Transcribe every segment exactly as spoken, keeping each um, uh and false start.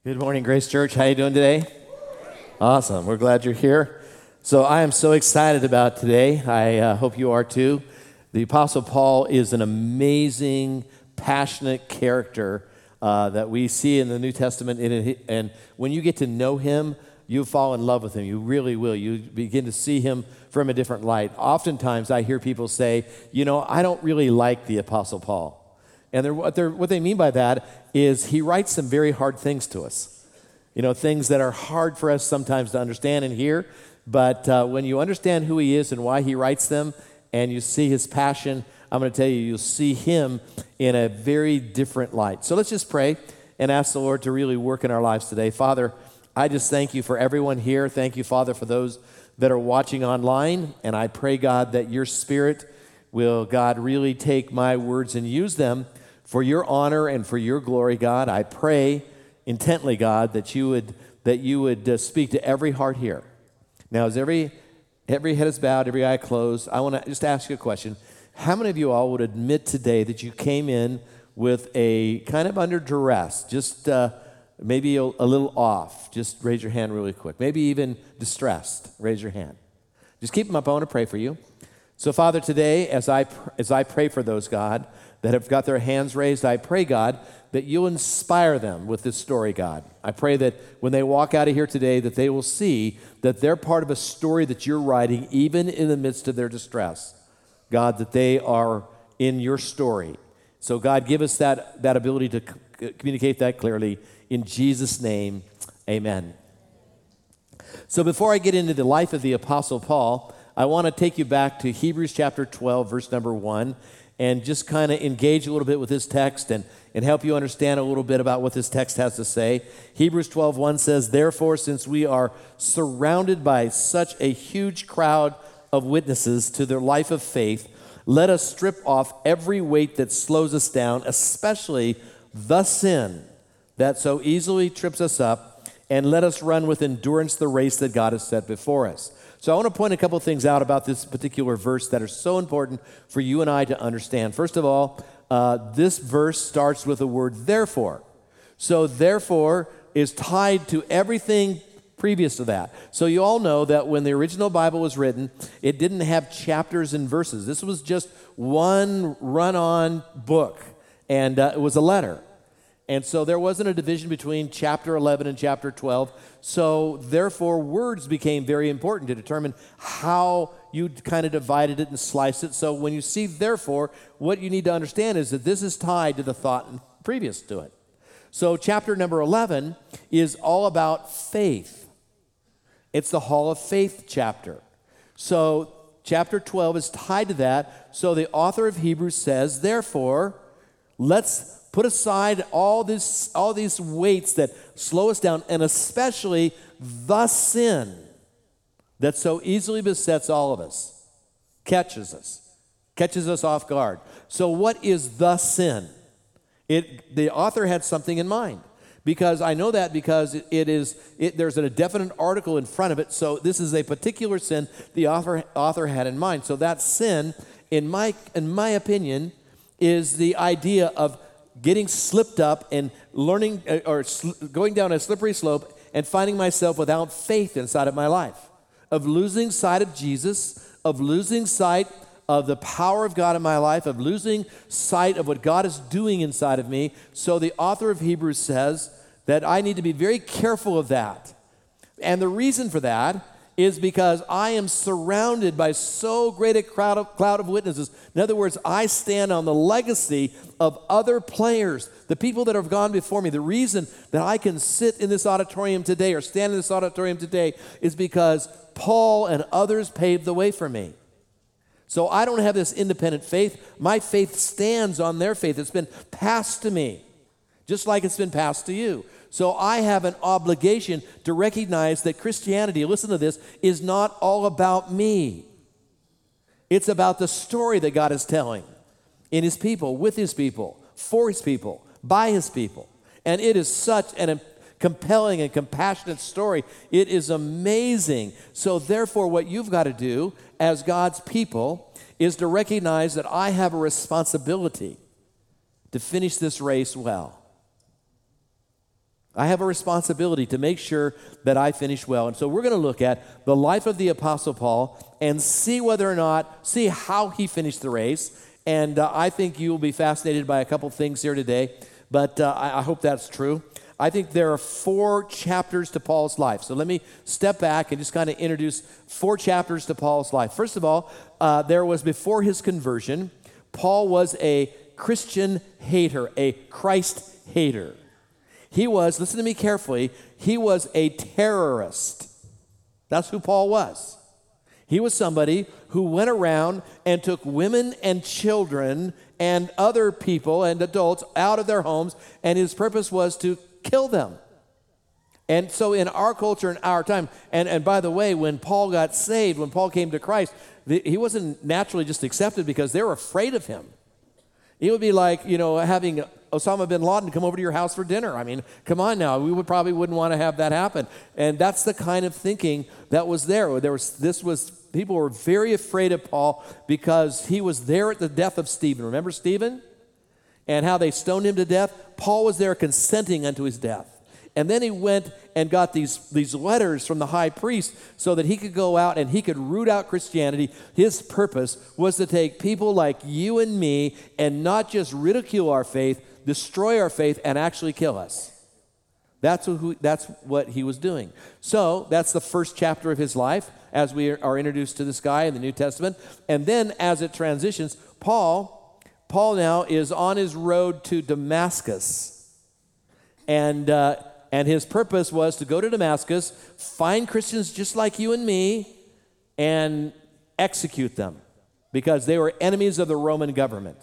Good morning, Grace Church. How you doing today? Awesome. We're glad you're here. So I am so excited about today. I uh, hope you are too. The Apostle Paul is an amazing, passionate character uh, that we see in the New Testament. And when you get to know him, you fall in love with him. You really will. You begin to see him from a different light. Oftentimes I hear people say, you know, I don't really like the Apostle Paul. And they're, what, they're, what they mean by that is he writes some very hard things to us. You know, things that are hard for us sometimes to understand and hear. But uh, when you understand who he is and why he writes them, and you see his passion, I'm going to tell you, you'll see him in a very different light. So let's just pray and ask the Lord to really work in our lives today. Father, I just thank you for everyone here. Thank you, Father, for those that are watching online. And I pray, God, that your Spirit will, God, really take my words and use them for your honor and for your glory, God. I pray intently, God, that you would that you would uh, speak to every heart here. Now, as every every head is bowed, every eye closed, I want to just ask you a question. How many of you all would admit today that you came in with a kind of under duress, just uh, maybe a, a little off? Just raise your hand really quick. Maybe even distressed. Raise your hand. Just keep them up. I want to pray for you. So, Father, today, as I as I pray for those, God, that have got their hands raised, I pray, God, that you'll inspire them with this story, God. I pray that when they walk out of here today, that they will see that they're part of a story that you're writing, even in the midst of their distress. God, that they are in your story. So, God, give us that, that ability to c- communicate that clearly. In Jesus' name, amen. So before I get into the life of the Apostle Paul, I want to take you back to Hebrews chapter twelve, verse number one, and just kind of engage a little bit with this text and, and help you understand a little bit about what this text has to say. Hebrews twelve one says, "Therefore, since we are surrounded by such a huge crowd of witnesses to their life of faith, let us strip off every weight that slows us down, especially the sin that so easily trips us up, and let us run with endurance the race that God has set before us." So I want to point a couple things out about this particular verse that are so important for you and I to understand. First of all, uh, this verse starts with the word therefore. So therefore is tied to everything previous to that. So you all know that when the original Bible was written, it didn't have chapters and verses. This was just one run-on book, and uh, it was a letter. And so there wasn't a division between chapter eleven and chapter twelve. So therefore, words became very important to determine how you kind of divided it and sliced it. So when you see therefore, what you need to understand is that this is tied to the thought previous to it. So chapter number eleven is all about faith. It's the Hall of Faith chapter. So chapter twelve is tied to that. So the author of Hebrews says, therefore, let's put aside all this, all these weights that slow us down, and especially the sin that so easily besets all of us, catches us, catches us off guard. So what is the sin? It, the author had something in mind, because I know that because it, it is, it, there's a definite article in front of it, so this is a particular sin the author, author had in mind. So that sin, in my, in my opinion, is the idea of getting slipped up and learning uh, or sl- going down a slippery slope and finding myself without faith inside of my life, of losing sight of Jesus, of losing sight of the power of God in my life, of losing sight of what God is doing inside of me. So the author of Hebrews says that I need to be very careful of that. And the reason for that is because I am surrounded by so great a crowd of, cloud of witnesses. In other words, I stand on the legacy of other players, the people that have gone before me. The reason that I can sit in this auditorium today or stand in this auditorium today is because Paul and others paved the way for me. So I don't have this independent faith. My faith stands on their faith. It's been passed to me, just like it's been passed to you. So I have an obligation to recognize that Christianity, listen to this, is not all about me. It's about the story that God is telling in his people, with his people, for his people, by his people. And it is such an compelling and compassionate story. It is amazing. So therefore, what you've got to do as God's people is to recognize that I have a responsibility to finish this race well. I have a responsibility to make sure that I finish well. And so we're going to look at the life of the Apostle Paul and see whether or not, see how he finished the race. And uh, I think you will be fascinated by a couple things here today, but uh, I, I hope that's true. I think there are four chapters to Paul's life. So let me step back and just kind of introduce four chapters to Paul's life. First of all, uh, there was before his conversion, Paul was a Christian hater, a Christ hater. He was, listen to me carefully, he was a terrorist. That's who Paul was. He was somebody who went around and took women and children and other people and adults out of their homes, and his purpose was to kill them. And so in our culture, in our time, and, and by the way, when Paul got saved, when Paul came to Christ, the, he wasn't naturally just accepted because they were afraid of him. It would be like, you know, having Osama bin Laden come over to your house for dinner. I mean, come on now. We would probably wouldn't want to have that happen. And that's the kind of thinking that was there. There was this was people were very afraid of Paul because he was there at the death of Stephen. Remember Stephen? And how they stoned him to death? Paul was there consenting unto his death. And then he went and got these, these letters from the high priest so that he could go out and he could root out Christianity. His purpose was to take people like you and me and not just ridicule our faith, destroy our faith, and actually kill us. That's what, that's what he was doing. So that's the first chapter of his life as we are introduced to this guy in the New Testament. And then as it transitions, Paul, Paul now is on his road to Damascus. And... Uh, And his purpose was to go to Damascus, find Christians just like you and me, and execute them because they were enemies of the Roman government.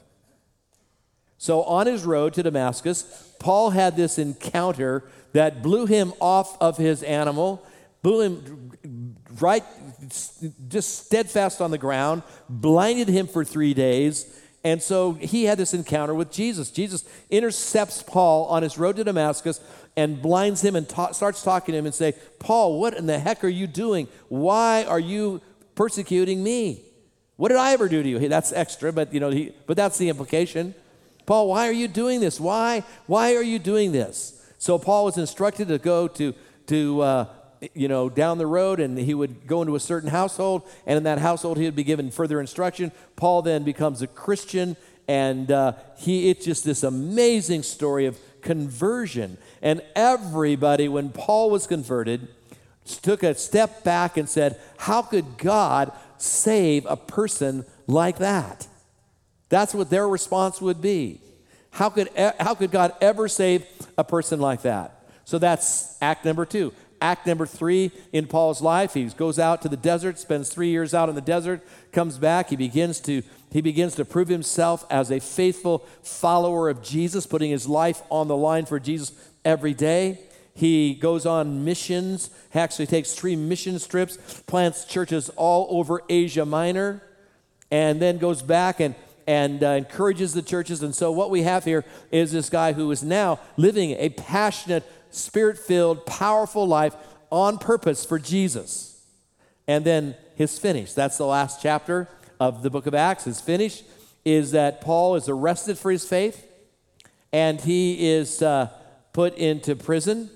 So on his road to Damascus, Paul had this encounter that blew him off of his animal, blew him right, just steadfast on the ground, blinded him for three days. And so he had this encounter with Jesus. Jesus intercepts Paul on his road to Damascus and blinds him and ta- starts talking to him and say, Paul, what in the heck are you doing? Why are you persecuting me? What did I ever do to you? Hey, that's extra, but you know, he, but that's the implication. Paul, why are you doing this? Why? Why are you doing this? So Paul was instructed to go to to uh, you know down the road, and he would go into a certain household, and in that household he would be given further instruction. Paul then becomes a Christian, and uh, he it's just this amazing story of conversion. And everybody, when Paul was converted, took a step back and said, how could God save a person like that? That's what their response would be. How could, how could God ever save a person like that? So that's act number two. Act number three in Paul's life, he goes out to the desert, spends three years out in the desert, comes back, he begins to he begins to prove himself as a faithful follower of Jesus, putting his life on the line for Jesus every day. He goes on missions, he actually takes three mission trips, plants churches all over Asia Minor, and then goes back and and uh, encourages the churches. And so what we have here is this guy who is now living a passionate, Spirit-filled, powerful life on purpose for Jesus. And then his finish. That's the last chapter of the book of Acts. His finish is that Paul is arrested for his faith, and he is uh, put into prison.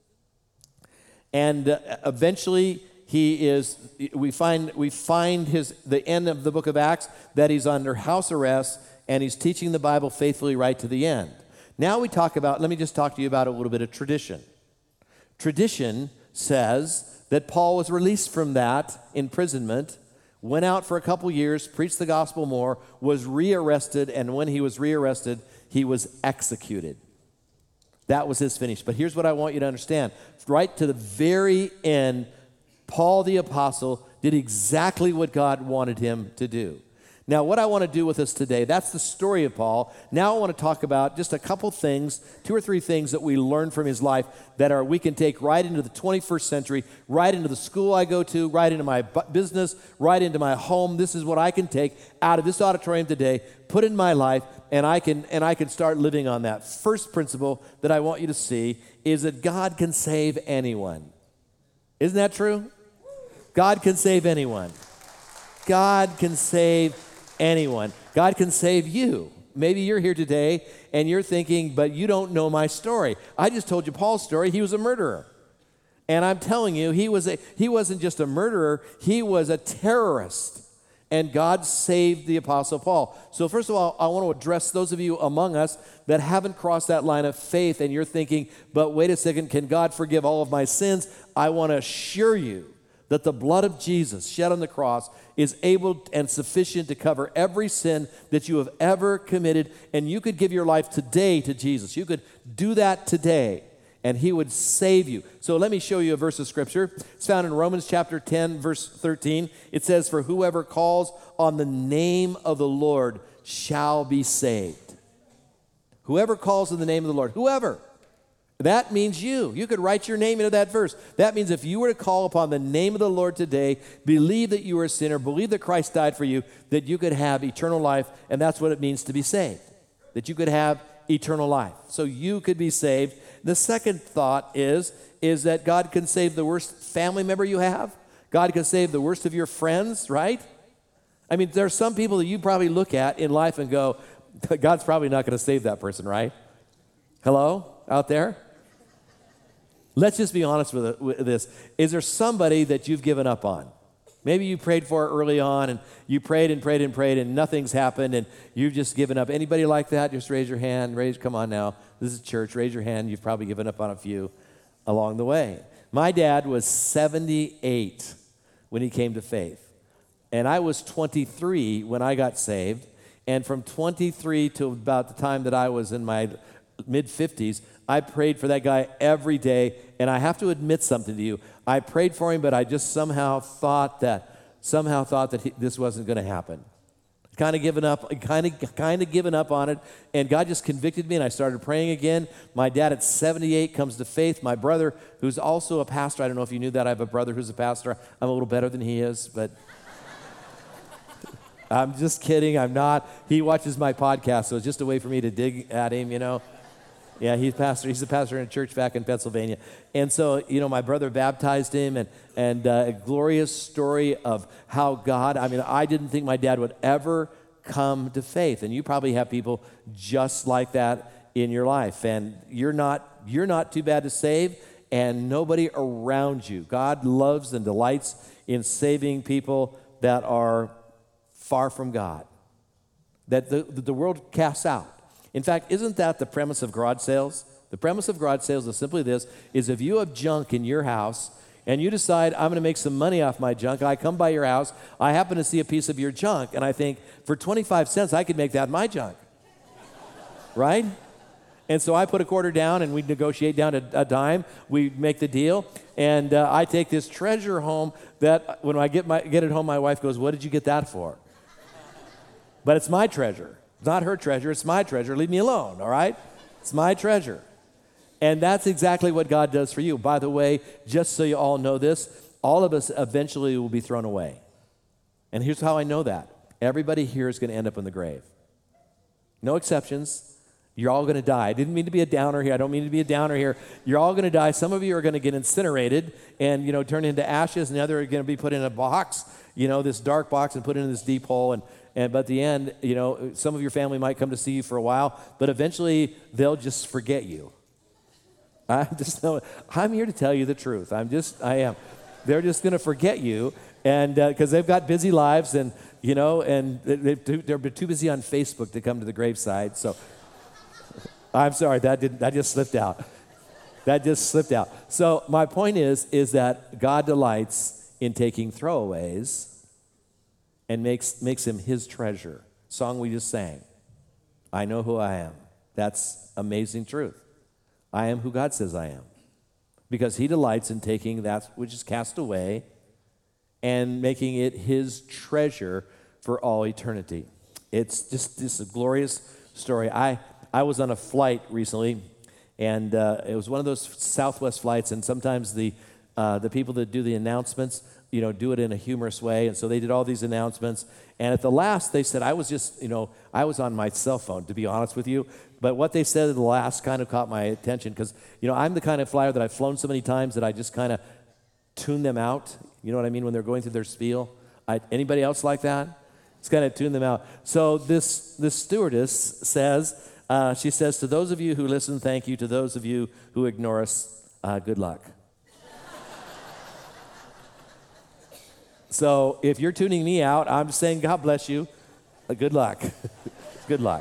And uh, eventually he is, we find we find his the end of the book of Acts that he's under house arrest, and he's teaching the Bible faithfully right to the end. Now we talk about, let me just talk to you about a little bit of tradition. Tradition says that Paul was released from that imprisonment, went out for a couple years, preached the gospel more, was rearrested, and when he was rearrested, he was executed. That was his finish. But here's what I want you to understand. Right to the very end, Paul the apostle did exactly what God wanted him to do. Now, what I want to do with us today, that's the story of Paul. Now I want to talk about just a couple things, two or three things that we learned from his life that are we can take right into the twenty-first century, right into the school I go to, right into my business, right into my home. This is what I can take out of this auditorium today, put in my life, and I can and I can start living on that. First principle that I want you to see is that God can save anyone. Isn't that true? God can save anyone. God can save anyone. God can save you. maybe you're here today and you're thinking, but you don't know my story. I just told you Paul's story. He was a murderer. And I'm telling you, he was a, he wasn't just a murderer, he was a terrorist. And God saved the Apostle Paul. So first of all, I want to address those of you among us that haven't crossed that line of faith and you're thinking, but wait a second, can God forgive all of my sins? I want to assure you that the blood of Jesus shed on the cross is able and sufficient to cover every sin that you have ever committed. And you could give your life today to Jesus. You could do that today, and he would save you. So let me show you a verse of scripture. It's found in Romans chapter ten, verse thirteen. It says, for whoever calls on the name of the Lord shall be saved. Whoever calls on the name of the Lord, whoever. That means you. You could write your name into that verse. That means if you were to call upon the name of the Lord today, believe that you are a sinner, believe that Christ died for you, that you could have eternal life, and that's what it means to be saved. That you could have eternal life. So you could be saved. The second thought is, is that God can save the worst family member you have. God can save the worst of your friends, right? I mean, there are some people that you probably look at in life and go, God's probably not going to save that person, right? Hello, out there? Let's just be honest with, it, with this. Is there somebody that you've given up on? Maybe you prayed for it early on, and you prayed and prayed and prayed, and nothing's happened, and you've just given up. Anybody like that? Just raise your hand. Raise, come on now. This is church. Raise your hand. You've probably given up on a few along the way. My dad was seventy-eight when he came to faith, and I was twenty-three when I got saved, and from twenty-three to about the time that I was in my mid-fifties, I prayed for that guy every day, and I have to admit something to you. I prayed for him, but I just somehow thought that somehow thought that he, this wasn't going to happen. Kind of given up, kind of kind of given up on it, and God just convicted me, and I started praying again. My dad at seventy-eight comes to faith. My brother, who's also a pastor, I don't know if you knew that, I have a brother who's a pastor. I'm a little better than he is, but I'm just kidding. I'm not. He watches my podcast, so it's just a way for me to dig at him, you know. Yeah, he's pastor. He's a pastor in a church back in Pennsylvania. And so, you know, my brother baptized him, and, and uh, a glorious story of how God, I mean, I didn't think my dad would ever come to faith. And you probably have people just like that in your life. And you're not, you're not too bad to save, and nobody around you. God loves and delights in saving people that are far from God, that the, that the world casts out. In fact, isn't that the premise of garage sales? The premise of garage sales is simply this, is if you have junk in your house and you decide, I'm going to make some money off my junk, I come by your house, I happen to see a piece of your junk, and I think, for twenty-five cents, I could make that my junk. Right? And so I put a quarter down, and we negotiate down to a dime. We make the deal, and uh, I take this treasure home that when I get, my, get it home, my wife goes, what did you get that for? But it's my treasure. It's not her treasure, it's my treasure. Leave me alone, all right? It's my treasure. And that's exactly what God does for you. By the way, just so you all know this, all of us eventually will be thrown away. And here's how I know that. Everybody here is going to end up in the grave. No exceptions. You're all going to die. I didn't mean to be a downer here. I don't mean to be a downer here. You're all going to die. Some of you are going to get incinerated and, you know, turn into ashes, and the other are going to be put in a box, you know, this dark box, and put in this deep hole. And And but at the end, you know, some of your family might come to see you for a while, but eventually they'll just forget you. I just know, I'm here to tell you the truth. I'm just, I am. They're just going to forget you, and because uh, they've got busy lives, and you know, and they, they're too busy on Facebook to come to the graveside. So, I'm sorry, that didn't, that just slipped out. That just slipped out. So my point is, is that God delights in taking throwaways and makes makes him his treasure. Song we just sang. I know who I am. That's amazing truth. I am who God says I am. Because he delights in taking that which is cast away and making it his treasure for all eternity. It's just this a glorious story. I, I was on a flight recently, and uh, it was one of those Southwest flights, and sometimes the uh, the people that do the announcements, you know, do it in a humorous way. And so they did all these announcements. And at the last, they said, I was just, you know, I was on my cell phone, to be honest with you. But what they said at the last kind of caught my attention because, you know, I'm the kind of flyer that I've flown so many times that I just kind of tune them out. You know what I mean? When they're going through their spiel. I, anybody else like that? Just kind of tune them out. So this, this stewardess says, uh, she says, to those of you who listen, thank you. To those of you who ignore us, uh, good luck. So if you're tuning me out, I'm saying God bless you. Uh, good luck. Good luck.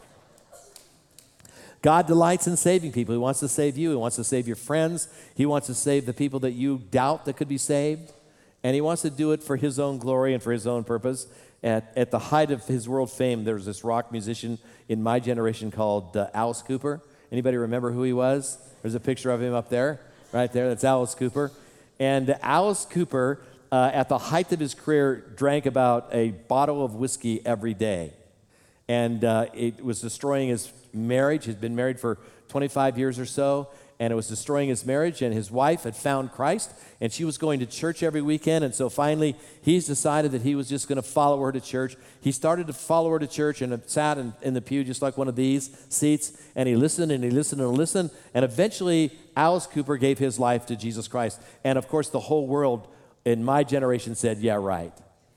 God delights in saving people. He wants to save you. He wants to save your friends. He wants to save the people that you doubt that could be saved. And he wants to do it for his own glory and for his own purpose. At, at the height of his world fame, there was this rock musician in my generation called uh, Alice Cooper. Anybody remember who he was? There's a picture of him up there, right there. That's Alice Cooper. And Alice Cooper, uh, at the height of his career, drank about a bottle of whiskey every day. And uh, it was destroying his marriage. He'd been married for twenty-five years or so, and it was destroying his marriage. And his wife had found Christ, and she was going to church every weekend. And so finally, he's decided that he was just going to follow her to church. He started to follow her to church and sat in, in the pew just like one of these seats, and he listened and he listened and listened. And eventually, Alice Cooper gave his life to Jesus Christ. And of course, the whole world in my generation said, yeah, right.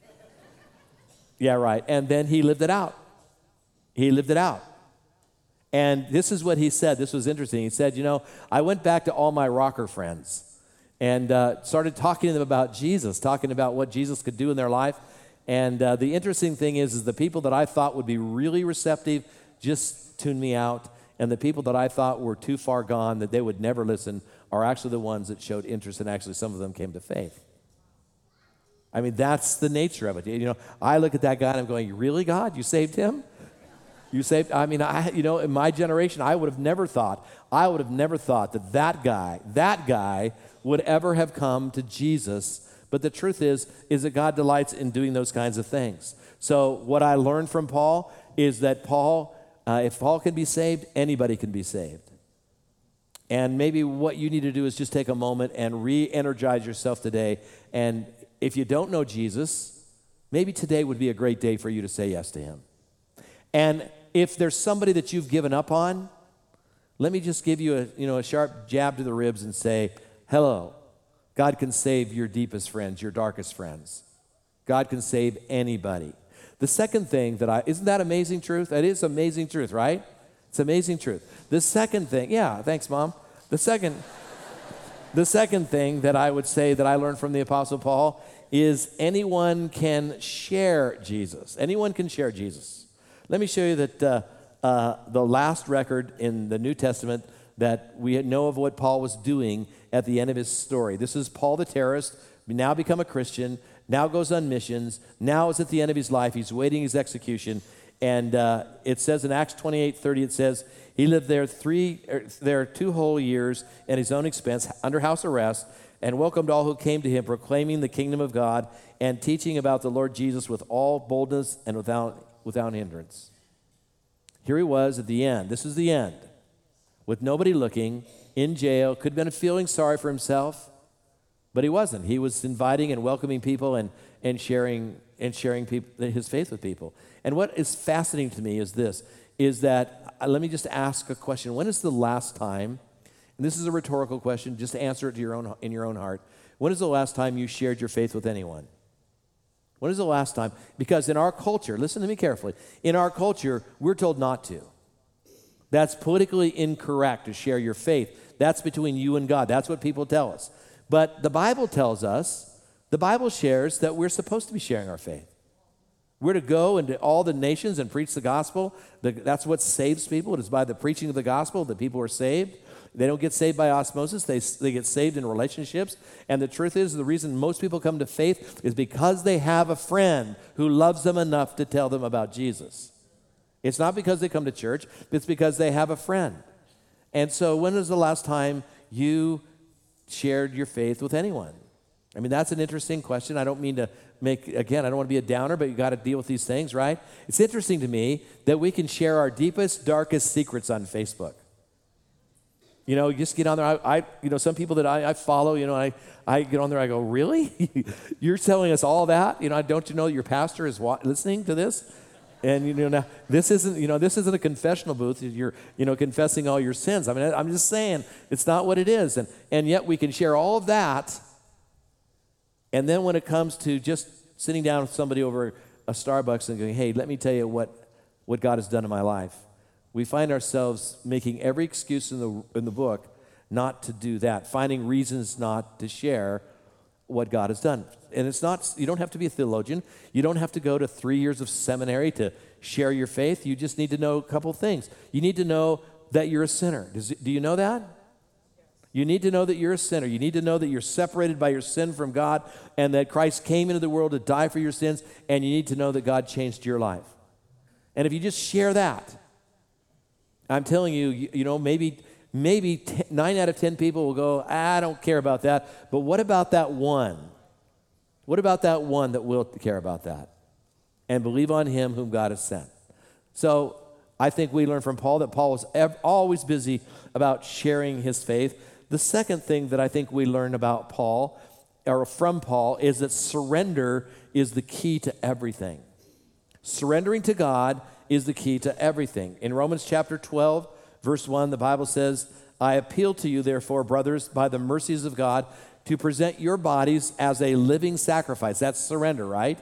Yeah, right. And then he lived it out. He lived it out. And this is what he said. This was interesting. He said, you know, I went back to all my rocker friends and uh, started talking to them about Jesus, talking about what Jesus could do in their life. And uh, the interesting thing is, is the people that I thought would be really receptive just tuned me out. And the people that I thought were too far gone, that they would never listen, are actually the ones that showed interest, and actually some of them came to faith. I mean, that's the nature of it. You know, I look at that guy and I'm going, really, God? You saved him? You saved, I mean, I, you know, in my generation, I would have never thought, I would have never thought that that guy, that guy would ever have come to Jesus. But the truth is, is that God delights in doing those kinds of things. So what I learned from Paul is that Paul, uh, if Paul can be saved, anybody can be saved. And maybe what you need to do is just take a moment and re-energize yourself today. And if you don't know Jesus, maybe today would be a great day for you to say yes to him. And if there's somebody that you've given up on, let me just give you a, you know, a sharp jab to the ribs and say, hello, God can save your deepest friends, your darkest friends. God can save anybody. The second thing that I, isn't that amazing truth? That is amazing truth, right? It's amazing truth. The second thing, yeah, thanks, Mom. The second, the second thing that I would say that I learned from the Apostle Paul is anyone can share Jesus. Anyone can share Jesus. Let me show you that uh, uh, the last record in the New Testament that we know of what Paul was doing at the end of his story. This is Paul the terrorist, now become a Christian, now goes on missions, now is at the end of his life, he's waiting his execution, and uh, it says in Acts twenty-eight thirty, it says, he lived there three, er, there two whole years at his own expense, under house arrest, and welcomed all who came to him, proclaiming the kingdom of God and teaching about the Lord Jesus with all boldness and without without hindrance. Here he was at the end. This is the end. With nobody looking, in jail, could have been feeling sorry for himself, but he wasn't. He was inviting and welcoming people and, and sharing and sharing people, his faith with people. And what is fascinating to me is this, is that, uh, let me just ask a question. When is the last time, and this is a rhetorical question, just answer it to your own, in your own heart. When is the last time you shared your faith with anyone? When is the last time? Because in our culture, listen to me carefully, in our culture, we're told not to. That's politically incorrect to share your faith. That's between you and God. That's what people tell us. But the Bible tells us, the Bible shares that we're supposed to be sharing our faith. We're to go into all the nations and preach the gospel. The, that's what saves people. It is by the preaching of the gospel that people are saved. They don't get saved by osmosis. They, they get saved in relationships. And the truth is, the reason most people come to faith is because they have a friend who loves them enough to tell them about Jesus. It's not because they come to church. It's because they have a friend. And so when was the last time you shared your faith with anyone? I mean, that's an interesting question. I don't mean to make, again, I don't want to be a downer, but you got to deal with these things, right? It's interesting to me that we can share our deepest, darkest secrets on Facebook. You know, you just get on there. I, I you know, some people that I, I follow, you know, I, I get on there, I go, really? You're telling us all that? You know, don't you know your pastor is wa- listening to this? And, you know, now, this isn't, you know, this isn't a confessional booth. You're, you know, confessing all your sins. I mean, I'm just saying, it's not what it is. And, and yet we can share all of that. And then when it comes to just sitting down with somebody over a Starbucks and going, hey, let me tell you what, what God has done in my life. We find ourselves making every excuse in the, in the book not to do that, finding reasons not to share what God has done. And it's not, you don't have to be a theologian. You don't have to go to three years of seminary to share your faith. You just need to know a couple things. You need to know that you're a sinner. Does, do you know that? You need to know that you're a sinner. You need to know that you're separated by your sin from God and that Christ came into the world to die for your sins, and you need to know that God changed your life. And if you just share that, I'm telling you, you, you know, maybe maybe ten, nine out of ten people will go, I don't care about that. But what about that one? What about that one that will care about that and believe on him whom God has sent? So I think we learn from Paul that Paul was ev- always busy about sharing his faith. The second thing that I think we learn about Paul, or from Paul, is that surrender is the key to everything. Surrendering to God is the key to everything. In Romans chapter twelve, verse one, the Bible says, I appeal to you, therefore, brothers, by the mercies of God, to present your bodies as a living sacrifice. That's surrender, right?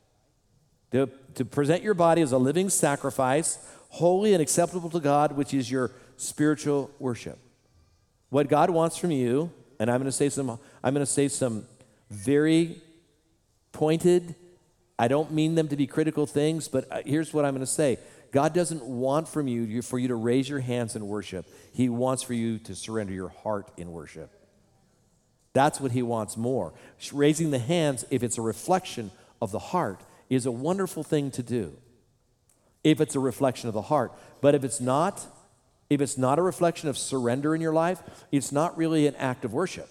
To, to present your body as a living sacrifice, holy and acceptable to God, which is your spiritual worship. What God wants from you, and I'm going to say some, I'm going to say some very pointed, I don't mean them to be critical things, but here's what I'm going to say. God doesn't want from you for you to raise your hands in worship. He wants for you to surrender your heart in worship. That's what he wants more. Raising the hands, if it's a reflection of the heart, is a wonderful thing to do. If it's a reflection of the heart. But if it's not, if it's not a reflection of surrender in your life, it's not really an act of worship.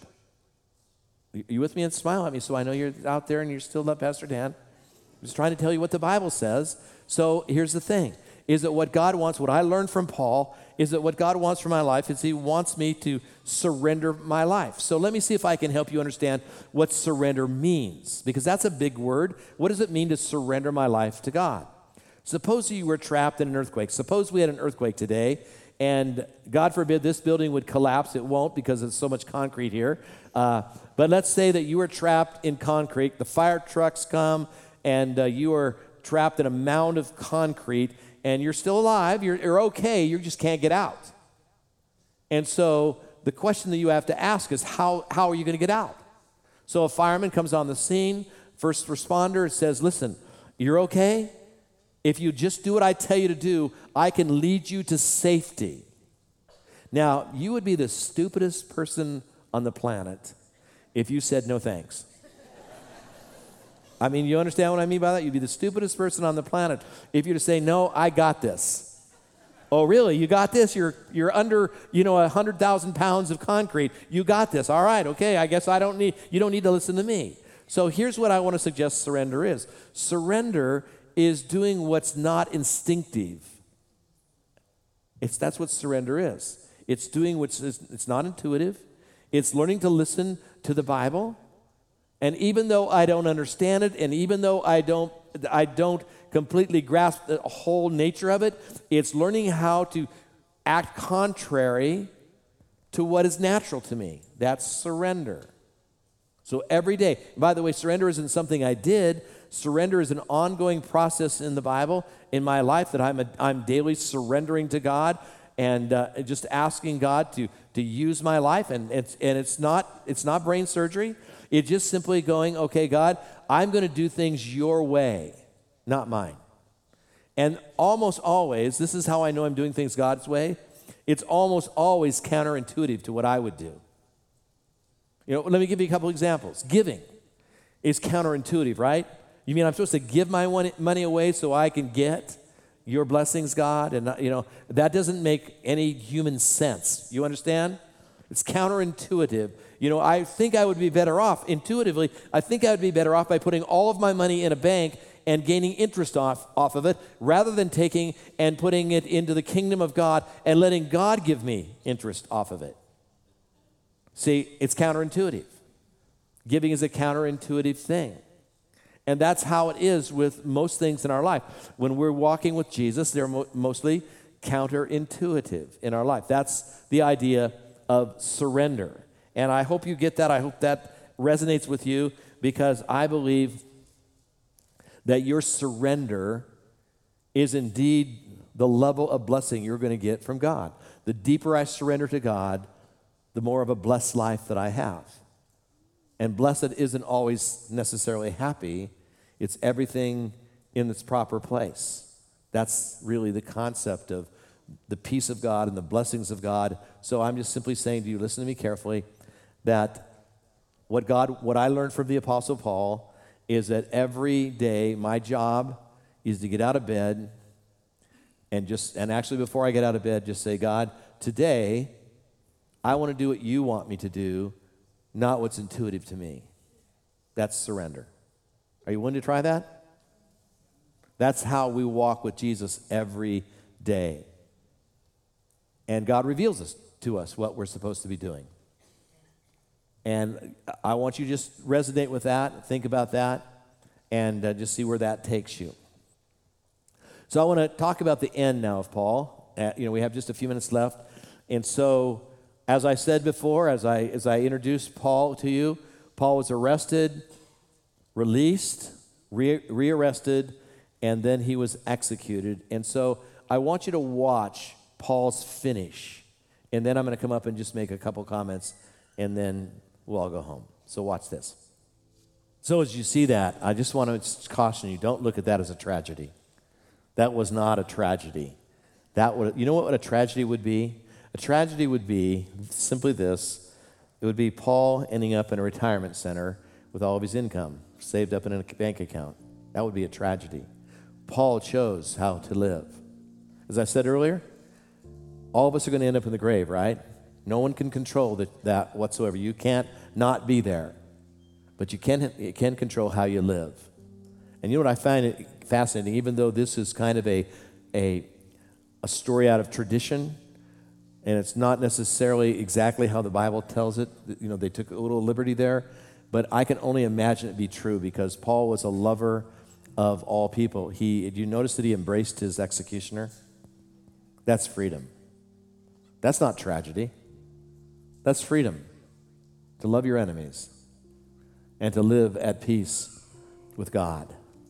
Are you with me? And smile at me so I know you're out there and you're still not Pastor Dan. I'm just trying to tell you what the Bible says. So here's the thing, is that what God wants, what I learned from Paul, is that what God wants for my life is he wants me to surrender my life. So let me see if I can help you understand what surrender means, because that's a big word. What does it mean to surrender my life to God? Suppose you were trapped in an earthquake. Suppose we had an earthquake today, and God forbid this building would collapse. It won't because there's so much concrete here. Uh, but let's say that you were trapped in concrete. The fire trucks come, and uh, you are trapped in a mound of concrete, and you're still alive, you're, you're okay, you just can't get out. And so the question that you have to ask is, how, how are you going to get out? So a fireman comes on the scene, first responder says, listen, you're okay? If you just do what I tell you to do, I can lead you to safety. Now, you would be the stupidest person on the planet if you said no thanks. I mean, you understand what I mean by that? You'd be the stupidest person on the planet if you were to say, no, I got this. Oh, really? You got this? You're you're under, you know, one hundred thousand pounds of concrete. You got this. All right, okay, I guess I don't need, you don't need to listen to me. So here's what I want to suggest surrender is. Surrender is doing what's not instinctive. It's, that's what surrender is. It's doing what's, it's not intuitive. It's learning to listen to the Bible. And even though I don't understand it, and even though I don't, I don't completely grasp the whole nature of it, it's learning how to act contrary to what is natural to me. That's surrender. So every day, by the way, surrender isn't something I did. Surrender is an ongoing process in the Bible, in my life, that I'm, a, I'm daily surrendering to God and uh, just asking God to, to use my life. And it's, and it's not, it's not brain surgery. It's just simply going, okay, God, I'm going to do things your way, not mine. And almost always, this is how I know I'm doing things God's way, it's almost always counterintuitive to what I would do. You know, let me give you a couple examples. Giving is counterintuitive, right? You mean I'm supposed to give my money away so I can get your blessings, God? And, you know, that doesn't make any human sense. You understand? It's counterintuitive. You know, I think I would be better off, intuitively, I think I would be better off by putting all of my money in a bank and gaining interest off, off of it, rather than taking and putting it into the kingdom of God and letting God give me interest off of it. See, it's counterintuitive. Giving is a counterintuitive thing. And that's how it is with most things in our life. When we're walking with Jesus, they're mo- mostly counterintuitive in our life. That's the idea of surrender. And I hope you get that. I hope that resonates with you, because I believe that your surrender is indeed the level of blessing you're going to get from God. The deeper I surrender to God, the more of a blessed life that I have. And blessed isn't always necessarily happy. It's everything in its proper place. That's really the concept of the peace of God and the blessings of God. So I'm just simply saying to you, listen to me carefully, that what God, what I learned from the Apostle Paul is that every day my job is to get out of bed and just, and actually before I get out of bed, just say, God, today I want to do what you want me to do, not what's intuitive to me. That's surrender. Are you willing to try that? That's how we walk with Jesus every day. And God reveals us to us what we're supposed to be doing. And I want you to just resonate with that, think about that, and uh, just see where that takes you. So I want to talk about the end now of Paul. Uh, you know, we have just a few minutes left. And so, as I said before, as I as I introduced Paul to you, Paul was arrested, released, re- rearrested, and then he was executed. And so I want you to watch Paul's finish. And then I'm going to come up and just make a couple comments, and then we'll all go home. So watch this. So as you see that, I just want to caution you, don't look at that as a tragedy. That was not a tragedy. That would, you know what a tragedy would be? A tragedy would be simply this. It would be Paul ending up in a retirement center with all of his income saved up in a bank account. That would be a tragedy. Paul chose how to live. As I said earlier, all of us are going to end up in the grave, right? No one can control that, that whatsoever. You can't not be there. But you can, you can control how you live. And you know what I find it fascinating, even though this is kind of a, a, a story out of tradition, and it's not necessarily exactly how the Bible tells it. You know, they took a little liberty there, but I can only imagine it be true because Paul was a lover of all people. He, did you notice that he embraced his executioner? That's freedom. That's not tragedy. That's freedom. To love your enemies and to live at peace with God.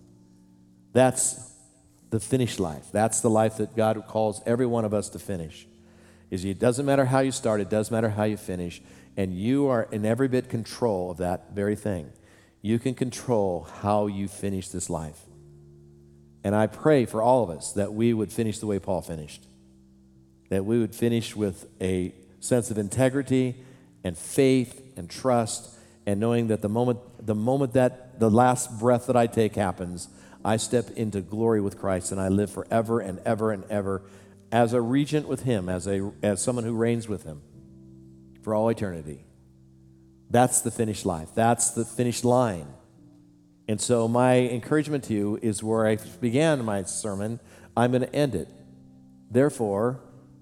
That's the finished life. That's the life that God calls every one of us to finish. Is it doesn't matter how you start, it does matter how you finish, and you are in every bit control of that very thing. You can control how you finish this life. And I pray for all of us that we would finish the way Paul finished. That we would finish with a sense of integrity and faith and trust, and knowing that the moment the moment that the last breath that I take happens, I step into glory with Christ and I live forever and ever and ever as a regent with him, as a as someone who reigns with him for all eternity. That's the finished life. That's the finished line. And so my encouragement to you is where I began my sermon. I'm going to end it. Therefore,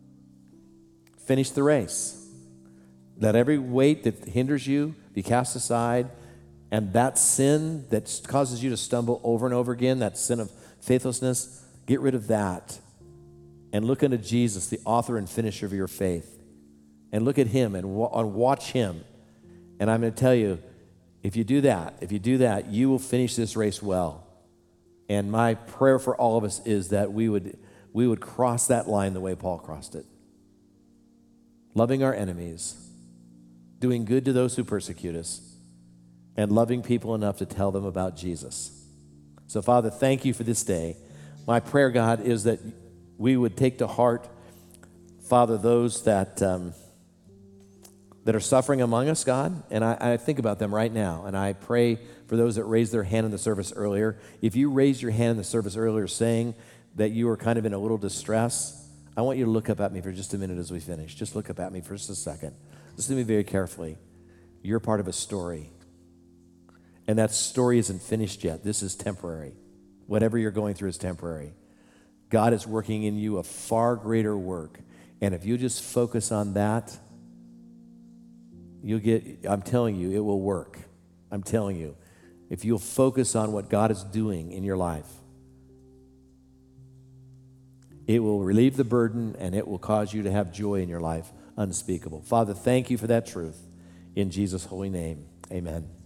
finish the race. Let every weight that hinders you be cast aside, and that sin that causes you to stumble over and over again, that sin of faithlessness, get rid of that. And look unto Jesus, the author and finisher of your faith. And look at him and watch him. And I'm going to tell you, if you do that, if you do that, you will finish this race well. And my prayer for all of us is that we would we would cross that line the way Paul crossed it. Loving our enemies, doing good to those who persecute us, and loving people enough to tell them about Jesus. So, Father, thank you for this day. My prayer, God, is that we would take to heart, Father, those that um, that are suffering among us, God, and I, I think about them right now, and I pray for those that raised their hand in the service earlier. If you raised your hand in the service earlier saying that you were kind of in a little distress, I want you to look up at me for just a minute as we finish. Just look up at me for just a second. Listen to me very carefully. You're part of a story, and that story isn't finished yet. This is temporary. Whatever you're going through is temporary. God is working in you a far greater work, and if you just focus on that, you'll get, I'm telling you, it will work. I'm telling you. If you'll focus on what God is doing in your life, it will relieve the burden and it will cause you to have joy in your life unspeakable. Father, thank you for that truth. In Jesus' holy name, amen.